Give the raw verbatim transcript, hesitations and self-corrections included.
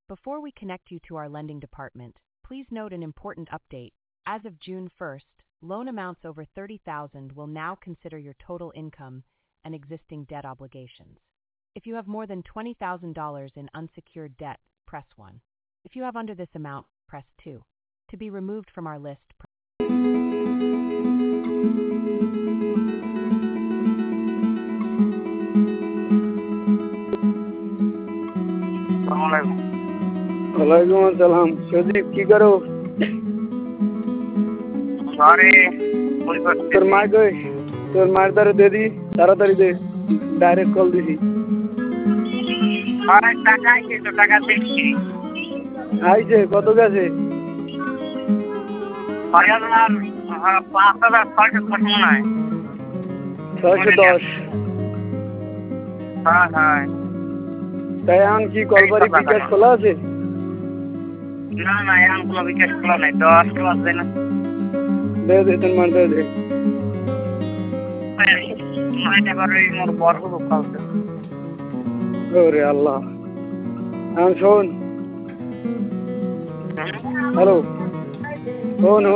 Before we connect you to our lending department, please note an important update. As of June first, loan amounts over thirty thousand dollars will now consider your total income and existing debt obligations. If you have more than twenty thousand dollars in unsecured debt, press one. If you have under this amount, press two. To be removed from our list, press वालेकुम अस्सलाम। सुदीप की करो? ঘরে বই করতে তোর মা কই? তোর মার দ্বারা দে দি, তাড়াতাড়ি দে, ডাইরেক্ট কল দিছি। আর টাকা আইছে তো, টাকা দেখছি আইছে কত গেছে? ছয় হাজার হ্যাঁ, পাঁচ হাজার ছয়শো দশ মনে হয়। ছয়শো দশ। হ্যাঁ হ্যাঁ। তাই এখন কি কলবাড়ি বিকাশ খোলা আছে? না না, এখন কোনো বিকাশ খোলা নাই, দশ বাজে না। দে দে, তোর মার দে দে। নয়টা করে মোর বড় কালকে। ওরে আল্লাহ। এখন শোন, হ্যালো, শোন।